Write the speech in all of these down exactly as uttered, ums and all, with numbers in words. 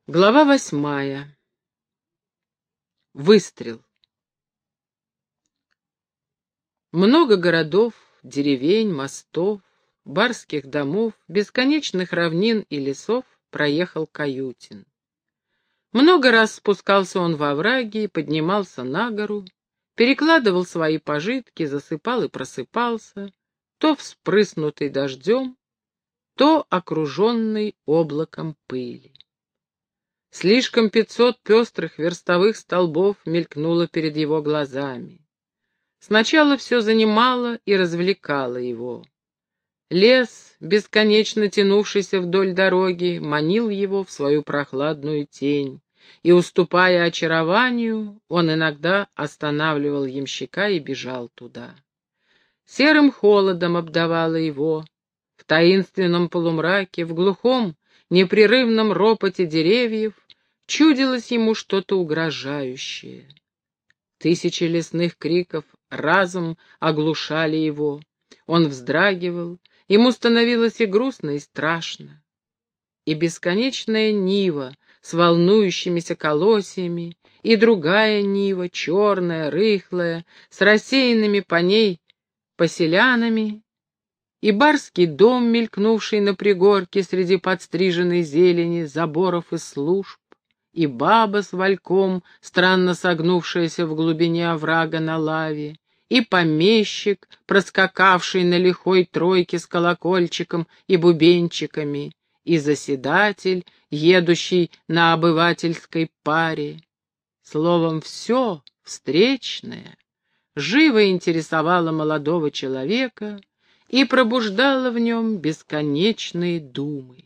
Глава восьмая. Выстрел. Много городов, деревень, мостов, барских домов, бесконечных равнин и лесов проехал Каютин. Много раз спускался он во враги и поднимался на гору, перекладывал свои пожитки, засыпал и просыпался, то вспрыснутый дождем, то окруженный облаком пыли. Слишком пятьсот пестрых верстовых столбов мелькнуло перед его глазами. Сначала все занимало и развлекало его. Лес, бесконечно тянувшийся вдоль дороги, манил его в свою прохладную тень, и, уступая очарованию, он иногда останавливал ямщика и бежал туда. Серым холодом обдавало его. В таинственном полумраке, в глухом, непрерывном ропоте деревьев чудилось ему что-то угрожающее. Тысячи лесных криков разом оглушали его. Он вздрагивал, ему становилось и грустно, и страшно. И бесконечная нива с волнующимися колосьями, и другая нива, черная, рыхлая, с рассеянными по ней поселянами, и барский дом, мелькнувший на пригорке среди подстриженной зелени, заборов и служб, и баба с вальком, странно согнувшаяся в глубине оврага на лаве, и помещик, проскакавший на лихой тройке с колокольчиком и бубенчиками, и заседатель, едущий на обывательской паре. Словом, все встречное живо интересовало молодого человека и пробуждало в нем бесконечные думы.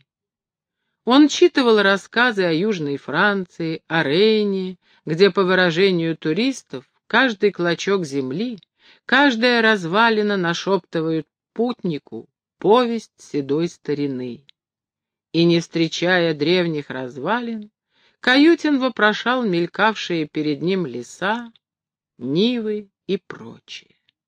Он читывал рассказы о Южной Франции, о Рейне, где, по выражению туристов, каждый клочок земли, каждая развалина нашептывают путнику повесть седой старины. И, не встречая древних развалин, Каютин вопрошал мелькавшие перед ним леса, нивы и прочее.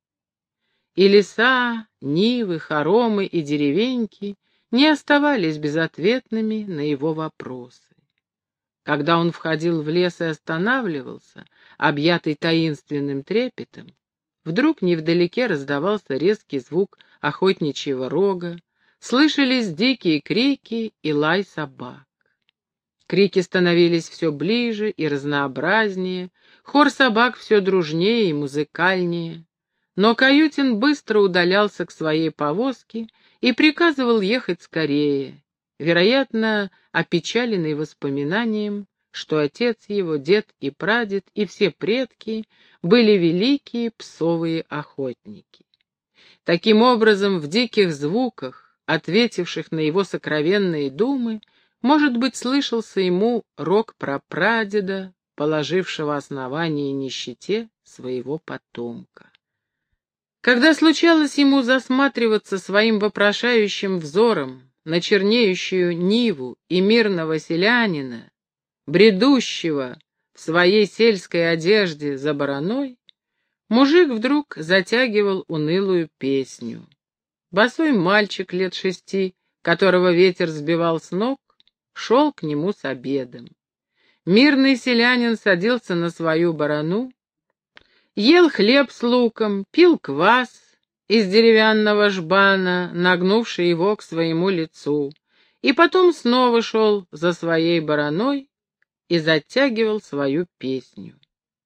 И леса, нивы, хоромы и деревеньки не оставались безответными на его вопросы. Когда он входил в лес и останавливался, объятый таинственным трепетом, вдруг невдалеке раздавался резкий звук охотничьего рога, слышались дикие крики и лай собак. Крики становились все ближе и разнообразнее, хор собак все дружнее и музыкальнее. Но Каютин быстро удалялся к своей повозке и приказывал ехать скорее, вероятно, опечаленный воспоминанием, что отец его, дед и прадед и все предки были великие псовые охотники. Таким образом, в диких звуках, ответивших на его сокровенные думы, может быть, слышался ему рок прапрадеда, положившего основание нищете своего потомка. Когда случалось ему засматриваться своим вопрошающим взором на чернеющую ниву и мирного селянина, бредущего в своей сельской одежде за бараной, мужик вдруг затягивал унылую песню. Босой мальчик лет шести, которого ветер сбивал с ног, шел к нему с обедом. Мирный селянин садился на свою барану, ел хлеб с луком, пил квас из деревянного жбана, нагнувший его к своему лицу, и потом снова шел за своей бараной и затягивал свою песню.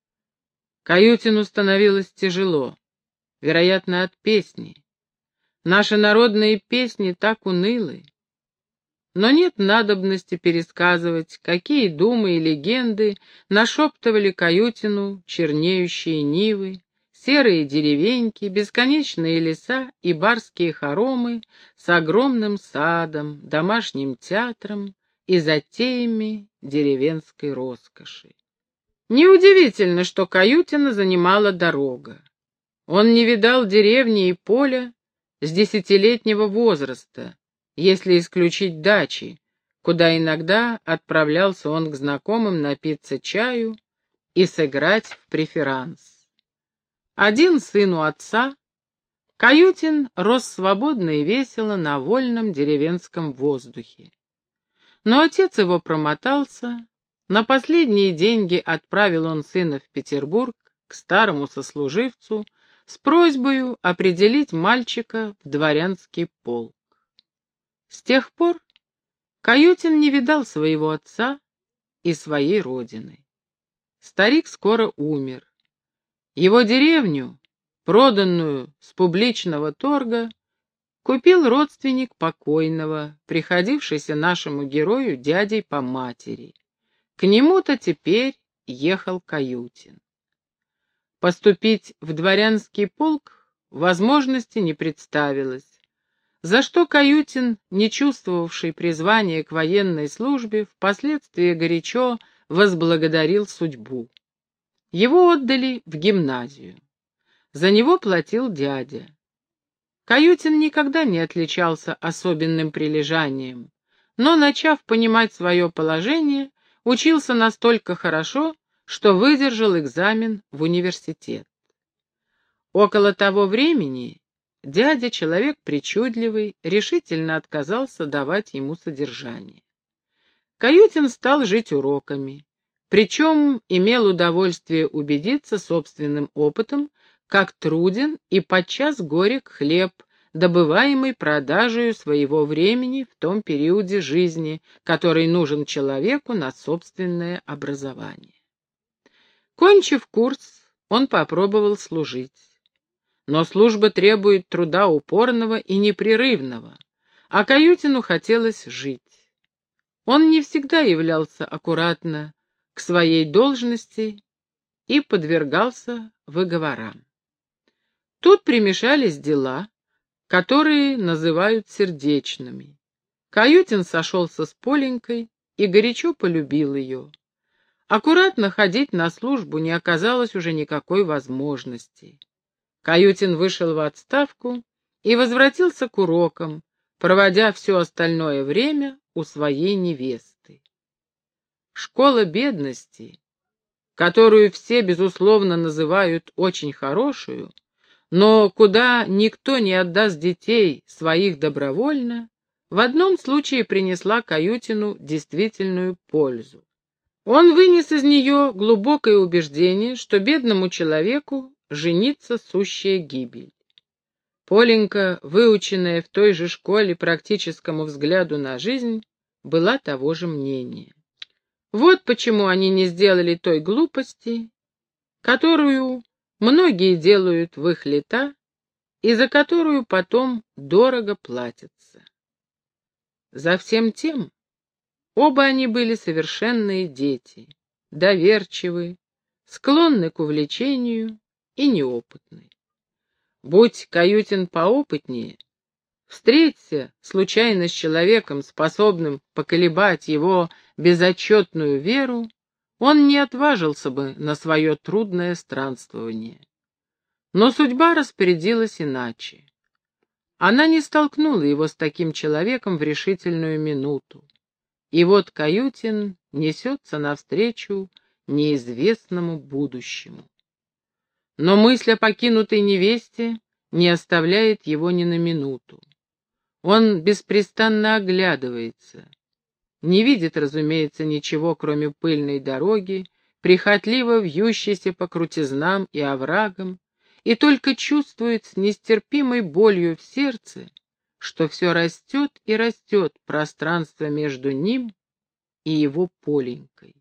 Каютину становилось тяжело, вероятно, от песни. Наши народные песни так унылы. Но нет надобности пересказывать, какие думы и легенды нашептывали Каютину чернеющие нивы, серые деревеньки, бесконечные леса и барские хоромы с огромным садом, домашним театром и затеями деревенской роскоши. Неудивительно, что Каютина занимала дорога. Он не видал деревни и поля с десятилетнего возраста, если исключить дачи, куда иногда отправлялся он к знакомым напиться чаю и сыграть в преферанс. Один сын у отца, Каютин рос свободно и весело на вольном деревенском воздухе. Но отец его промотался. На последние деньги отправил он сына в Петербург к старому сослуживцу с просьбой определить мальчика в дворянский полк. С тех пор Каютин не видал своего отца и своей родины. Старик скоро умер. Его деревню, проданную с публичного торга, купил родственник покойного, приходившийся нашему герою дядей по матери. К нему-то теперь ехал Каютин. Поступить в дворянский полк возможности не представилось, за что Каютин, не чувствовавший призвания к военной службе, впоследствии горячо возблагодарил судьбу. Его отдали в гимназию. За него платил дядя. Каютин никогда не отличался особенным прилежанием, но, начав понимать свое положение, учился настолько хорошо, что выдержал экзамен в университет. Около того времени дядя, человек причудливый, решительно отказался давать ему содержание. Каютин стал жить уроками, причем имел удовольствие убедиться собственным опытом, как труден и подчас горек хлеб, добываемый продажею своего времени в том периоде жизни, который нужен человеку на собственное образование. Кончив курс, он попробовал служить. Но служба требует труда упорного и непрерывного, а Каютину хотелось жить. Он не всегда являлся аккуратно к своей должности и подвергался выговорам. Тут примешались дела, которые называют сердечными. Каютин сошелся с Поленькой и горячо полюбил ее. Аккуратно ходить на службу не оказалось уже никакой возможности. Каютин вышел в отставку и возвратился к урокам, проводя все остальное время у своей невесты. Школа бедности, которую все, безусловно, называют очень хорошую, но куда никто не отдаст детей своих добровольно, в одном случае принесла Каютину действительную пользу. Он вынес из нее глубокое убеждение, что бедному человеку жениться сущая гибель. Поленька, выученная в той же школе практическому взгляду на жизнь, была того же мнения. Вот почему они не сделали той глупости, которую многие делают в их лета и за которую потом дорого платятся. За всем тем оба они были совершенные дети, доверчивы, склонны к увлечению и неопытны. Будь Каютин поопытнее, встреться случайно с человеком, способным поколебать его безотчетную веру, он не отважился бы на свое трудное странствование. Но судьба распорядилась иначе. Она не столкнула его с таким человеком в решительную минуту. И вот Каютин несется навстречу неизвестному будущему. Но мысль о покинутой невесте не оставляет его ни на минуту. Он беспрестанно оглядывается, не видит, разумеется, ничего, кроме пыльной дороги, прихотливо вьющейся по крутизнам и оврагам, и только чувствует с нестерпимой болью в сердце, что все растет и растет пространство между ним и его Поленькой.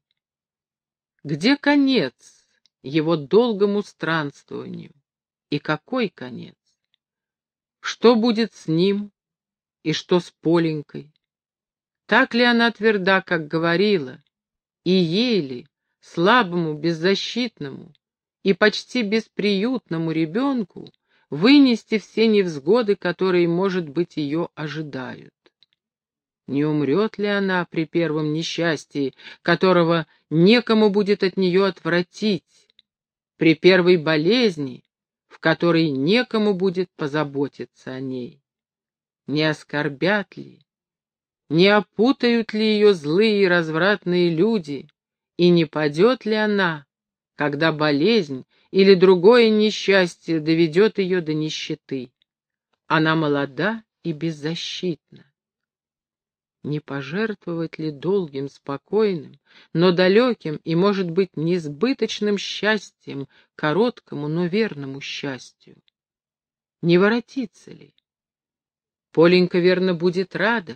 Где конец его долгому странствованию? И какой конец? Что будет с ним и что с Поленькой? Так ли она тверда, как говорила, и ей ли, слабому, беззащитному и почти бесприютному ребенку, вынести все невзгоды, которые, может быть, ее ожидают? Не умрет ли она при первом несчастье, которого некому будет от нее отвратить, при первой болезни, в которой некому будет позаботиться о ней? Не оскорбят ли, не опутают ли ее злые и развратные люди, и не падет ли она, когда болезнь или другое несчастье доведет ее до нищеты? Она молода и беззащитна. Не пожертвовать ли долгим, спокойным, но далеким и, может быть, несбыточным счастьем, короткому, но верному счастью? Не воротиться ли? Поленька, верно, будет рада.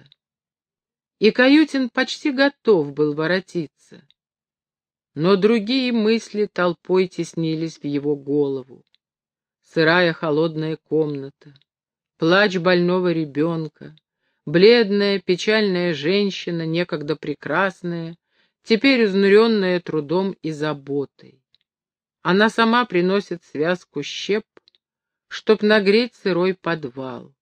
И Каютин почти готов был воротиться. Но другие мысли толпой теснились в его голову. Сырая холодная комната, плач больного ребенка, бледная печальная женщина, некогда прекрасная, теперь изнуренная трудом и заботой. Она сама приносит связку щеп, чтоб нагреть сырой подвал.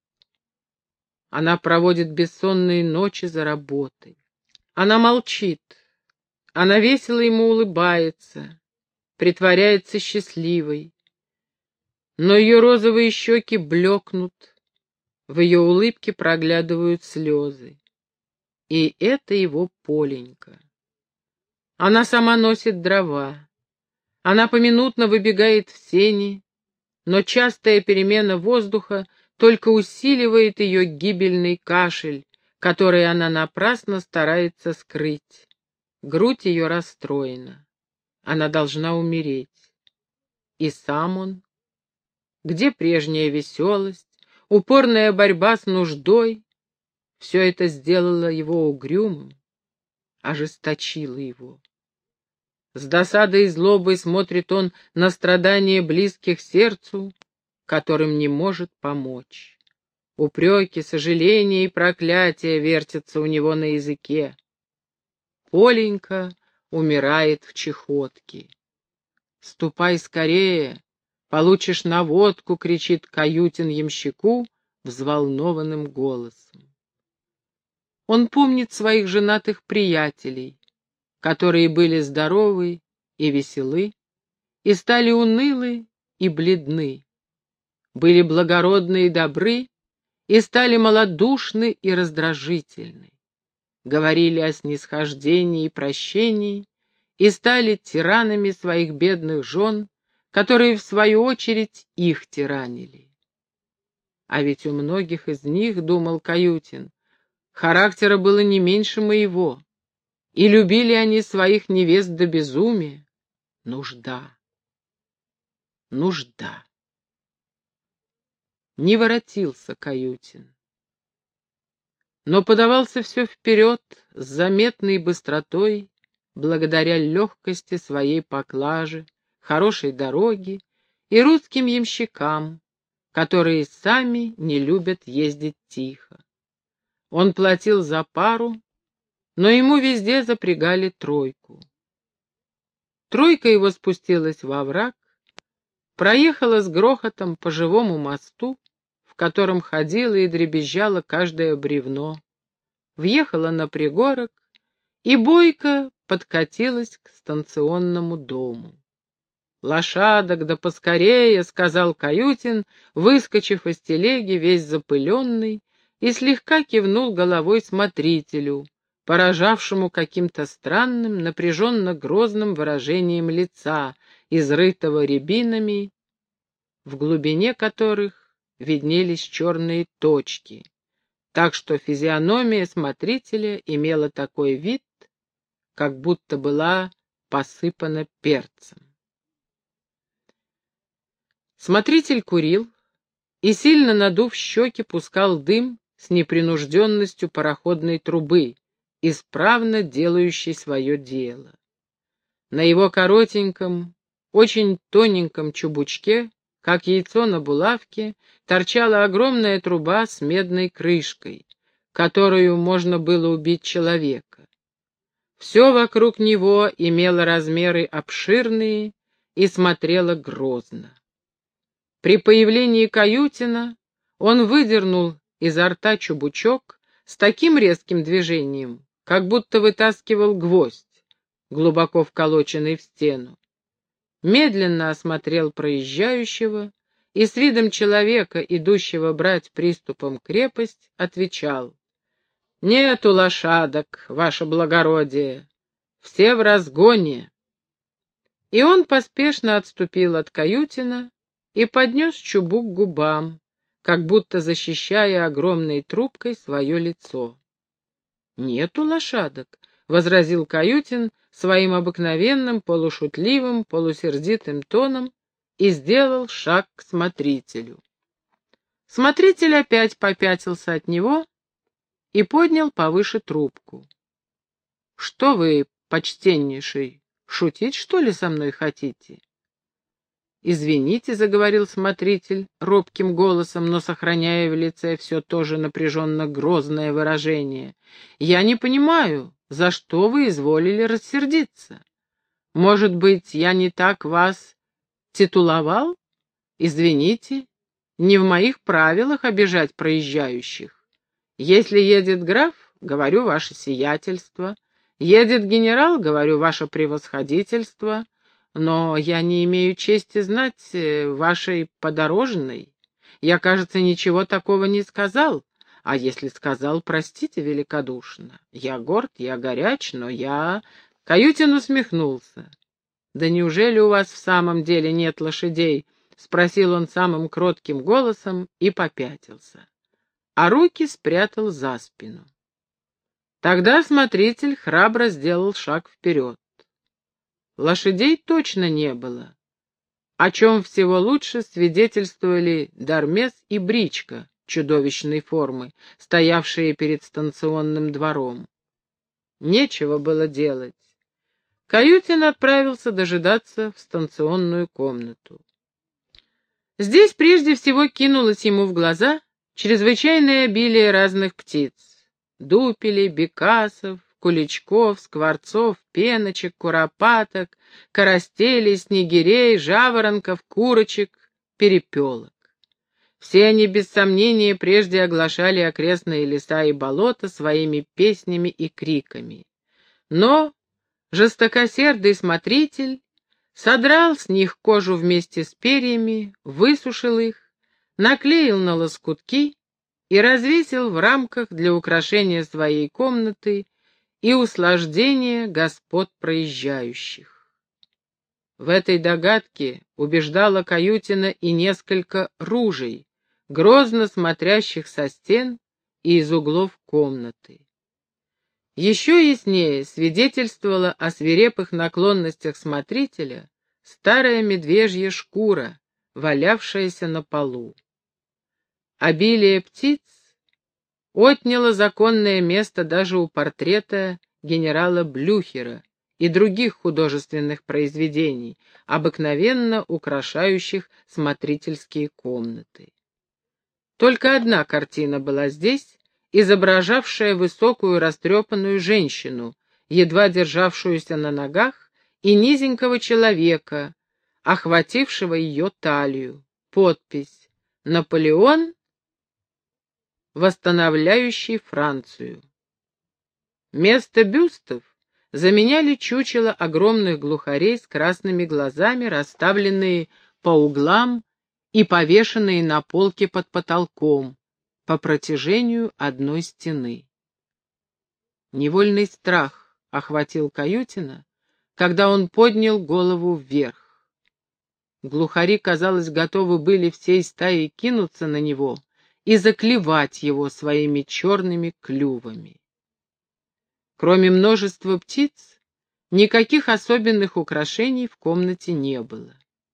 Она проводит бессонные ночи за работой. Она молчит. Она весело ему улыбается, притворяется счастливой. Но ее розовые щеки блекнут, в ее улыбке проглядывают слезы. И это его Поленька. Она сама носит дрова. Она поминутно выбегает в сени, но частая перемена воздуха только усиливает ее гибельный кашель, который она напрасно старается скрыть. Грудь ее расстроена. Она должна умереть. И сам он? Где прежняя веселость, упорная борьба с нуждой? Все это сделало его угрюмым, ожесточило его. С досадой и злобой смотрит он на страдания близких сердцу, которым не может помочь. Упреки, сожаления и проклятия вертятся у него на языке. Поленька умирает в чехотке. «Ступай скорее, получишь наводку!» — кричит Каютин ямщику взволнованным голосом. Он помнит своих женатых приятелей, которые были здоровы и веселы, и стали унылы и бледны, были благородны и добры, и стали малодушны и раздражительны, говорили о снисхождении и прощении, и стали тиранами своих бедных жен, которые, в свою очередь, их тиранили. А ведь у многих из них, думал Каютин, характера было не меньше моего, и любили они своих невест до безумия. Нужда. Нужда. Не воротился Каютин, но подавался все вперед с заметной быстротой, благодаря легкости своей поклажи, хорошей дороги и русским ямщикам, которые сами не любят ездить тихо. Он платил за пару, но ему везде запрягали тройку. Тройка его спустилась во овраг, проехала с грохотом по живому мосту, в котором ходило и дребезжало каждое бревно, въехала на пригорок и бойко подкатилась к станционному дому. «Лошадок, да поскорее!» — сказал Каютин, выскочив из телеги, весь запыленный, и слегка кивнул головой смотрителю, поражавшему каким-то странным, напряженно-грозным выражением лица, изрытого рябинами, в глубине которых виднелись черные точки, так что физиономия смотрителя имела такой вид, как будто была посыпана перцем. Смотритель курил и, сильно надув щеки, пускал дым с непринужденностью пароходной трубы, исправно делающей свое дело. На его коротеньком, очень тоненьком чубучке, как яйцо на булавке, торчала огромная труба с медной крышкой, которую можно было убить человека. Все вокруг него имело размеры обширные и смотрело грозно. При появлении Каютина он выдернул изо рта чубучок с таким резким движением, как будто вытаскивал гвоздь, глубоко вколоченный в стену. Медленно осмотрел проезжающего и с видом человека, идущего брать приступом крепость, отвечал: «Нету лошадок, ваше благородие, все в разгоне». И он поспешно отступил от Каютина и поднес чубук к губам, как будто защищая огромной трубкой свое лицо. «Нету лошадок», — возразил Каютин своим обыкновенным полушутливым, полусердитым тоном и сделал шаг к смотрителю. Смотритель опять попятился от него и поднял повыше трубку. «Что вы, почтеннейший, шутить, что ли, со мной хотите?» «Извините», — заговорил смотритель робким голосом, но сохраняя в лице все то же напряженно грозное выражение. «Я не понимаю, за что вы изволили рассердиться? Может быть, я не так вас титуловал? Извините, не в моих правилах обижать проезжающих. Если едет граф, говорю, ваше сиятельство. Едет генерал, говорю, ваше превосходительство. Но я не имею чести знать вашей подорожной. Я, кажется, ничего такого не сказал. А если сказал, простите великодушно. Я горд, я горяч, но я...» Каютин усмехнулся. «Да неужели у вас в самом деле нет лошадей?» — спросил он самым кротким голосом и попятился. А руки спрятал за спину. Тогда смотритель храбро сделал шаг вперед. Лошадей точно не было, о чем всего лучше свидетельствовали Дармес и бричка чудовищной формы, стоявшие перед станционным двором. Нечего было делать. Каютин отправился дожидаться в станционную комнату. Здесь прежде всего кинулось ему в глаза чрезвычайное обилие разных птиц — дупелей, бекасов, куличков, скворцов, пеночек, куропаток, карастелей, снегирей, жаворонков, курочек, перепелок. Все они, без сомнения, прежде оглашали окрестные леса и болота своими песнями и криками. Но жестокосердый смотритель содрал с них кожу вместе с перьями, высушил их, наклеил на лоскутки и развесил в рамках для украшения своей комнаты и услаждения господ проезжающих. В этой догадке убеждала Каютина и несколько ружей, грозно смотрящих со стен и из углов комнаты. Еще яснее свидетельствовала о свирепых наклонностях смотрителя старая медвежья шкура, валявшаяся на полу. Обилие птиц отняло законное место даже у портрета генерала Блюхера и других художественных произведений, обыкновенно украшающих смотрительские комнаты. Только одна картина была здесь, изображавшая высокую растрепанную женщину, едва державшуюся на ногах, и низенького человека, охватившего ее талию. Подпись «Наполеон, восстановляющий Францию». Место бюстов заменяли чучело огромных глухарей с красными глазами, расставленные по углам и повешенные на полке под потолком по протяжению одной стены. Невольный страх охватил Каютина, когда он поднял голову вверх. Глухари, казалось, готовы были всей стаей кинуться на него и заклевать его своими черными клювами. Кроме множества птиц, никаких особенных украшений в комнате не было.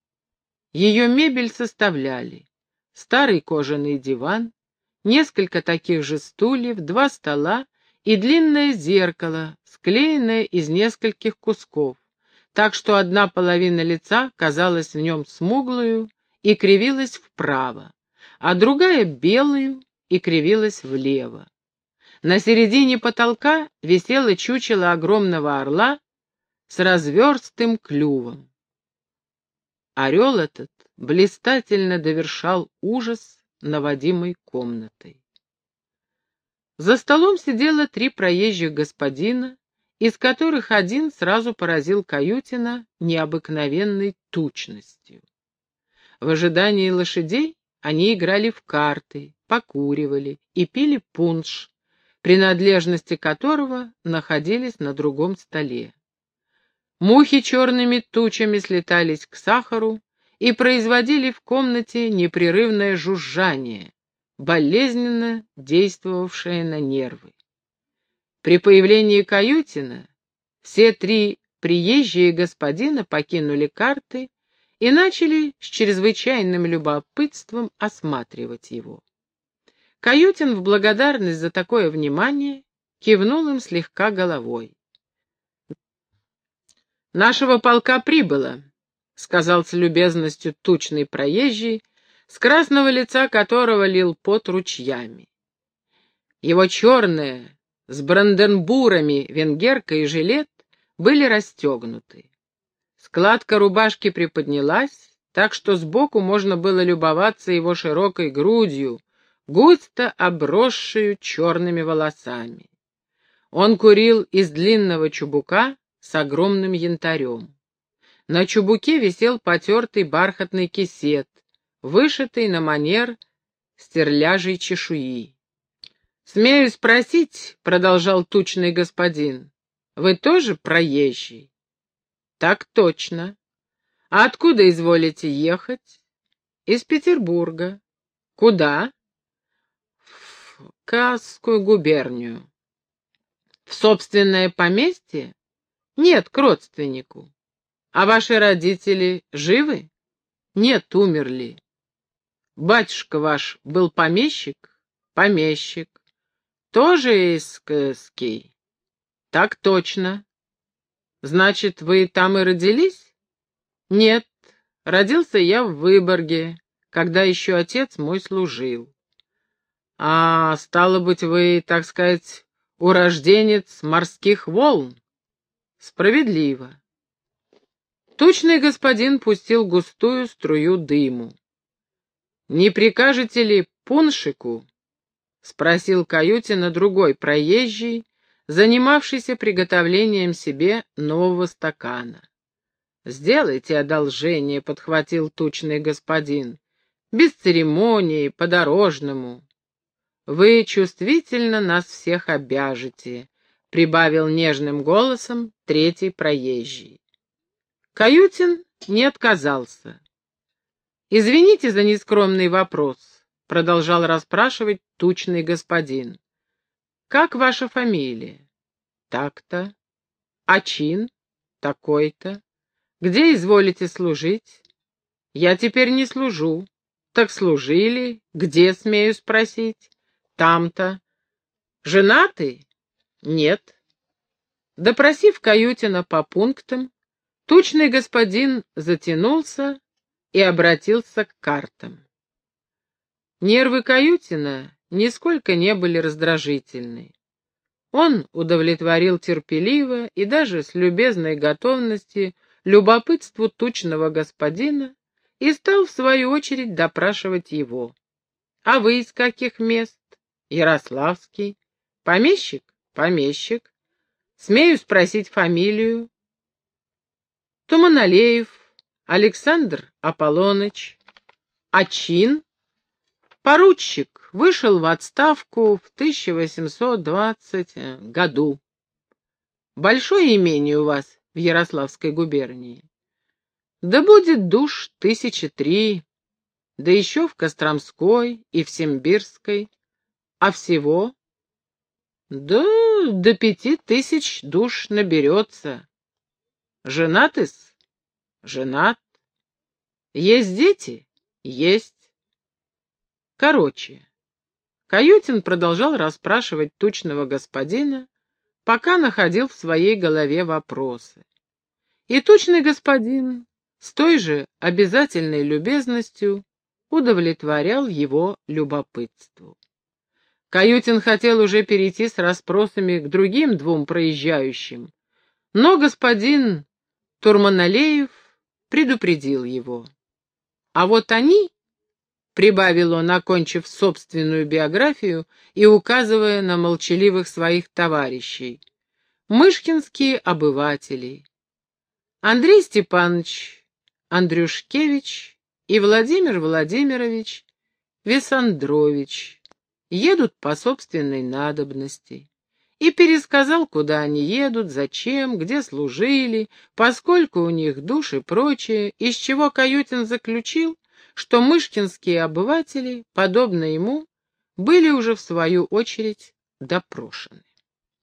Ее мебель составляли старый кожаный диван, несколько таких же стульев, два стола и длинное зеркало, склеенное из нескольких кусков, так что одна половина лица казалась в нем смуглую и кривилась вправо, а другая белую и кривилась влево. На середине потолка висело чучело огромного орла с разверстым клювом. Орел этот блистательно довершал ужас, наводимый комнатой. За столом сидело три проезжих господина, из которых один сразу поразил Каютина необыкновенной тучностью. В ожидании лошадей они играли в карты, покуривали и пили пунш, принадлежности которого находились на другом столе. Мухи черными тучами слетались к сахару и производили в комнате непрерывное жужжание, болезненно действовавшее на нервы. При появлении Каютина все три приезжие господина покинули карты и начали с чрезвычайным любопытством осматривать его. Каютин в благодарность за такое внимание кивнул им слегка головой. «Нашего полка прибыло», — сказал с любезностью тучный проезжий, с красного лица которого лил пот ручьями. Его черные, с бранденбурами, венгерка и жилет были расстегнуты. Складка рубашки приподнялась, так что сбоку можно было любоваться его широкой грудью, густо обросшую черными волосами. Он курил из длинного чубука с огромным янтарем. На чубуке висел потертый бархатный кисет, вышитый на манер стерляжьей чешуи. «Смею спросить, — продолжал тучный господин, — вы тоже проезжий?» «Так точно. А откуда изволите ехать?» «Из Петербурга». «Куда?» «В Касскую губернию». «В собственное поместье?» «Нет, к родственнику». «А ваши родители живы?» «Нет, умерли». «Батюшка ваш был помещик?» «Помещик». «Тоже из Каски?» «Так точно». «Значит, вы там и родились?» «Нет, родился я в Выборге, когда еще отец мой служил». «А, стало быть, вы, так сказать, урожденец морских волн?» «Справедливо». Тучный господин пустил густую струю дыму. «Не прикажете ли пуншику?» — спросил Каютина другой проезжий, занимавшийся приготовлением себе нового стакана. «Сделайте одолжение», — подхватил тучный господин, — «без церемонии, по-дорожному». «Вы чувствительно нас всех обяжете», — прибавил нежным голосом третий проезжий. Каютин не отказался. «Извините за нескромный вопрос», — продолжал расспрашивать тучный господин. «Как ваша фамилия?» «Так-то». «А чин?» «Такой-то». «Где изволите служить?» «Я теперь не служу». «Так служили? Где, смею спросить?» «Там-то». «Женаты?» «Нет». Допросив Каютина по пунктам, тучный господин затянулся и обратился к картам. Нервы Каютина нисколько не были раздражительны. Он удовлетворил терпеливо и даже с любезной готовностью любопытству тучного господина и стал в свою очередь допрашивать его. «А вы из каких мест?» «Ярославский». «Помещик?» «Помещик». «Смею спросить фамилию?» «Туманалеев Александр Аполлоныч». «А чин?» «Поручик, вышел в отставку в тысяча восемьсот двадцатом году». «Большое имение у вас в Ярославской губернии?» «Да будет душ тысячи три, да еще в Костромской и в Симбирской. А всего?» «Да до пяти тысяч душ наберется». «Женаты-с?» «Женат». «Есть дети?» «Есть». Короче, Каютин продолжал расспрашивать тучного господина, пока находил в своей голове вопросы. И тучный господин с той же обязательной любезностью удовлетворял его любопытству. Каютин хотел уже перейти с расспросами к другим двум проезжающим, но господин Турманалеев предупредил его. А вот они, — прибавил он, окончив собственную биографию и указывая на молчаливых своих товарищей, — мышкинские обыватели. Андрей Степанович Андрюшкевич и Владимир Владимирович Весандрович едут по собственной надобности. И пересказал, куда они едут, зачем, где служили, поскольку у них душ и прочее, из чего Каютин заключил, что мышкинские обыватели, подобно ему, были уже в свою очередь допрошены.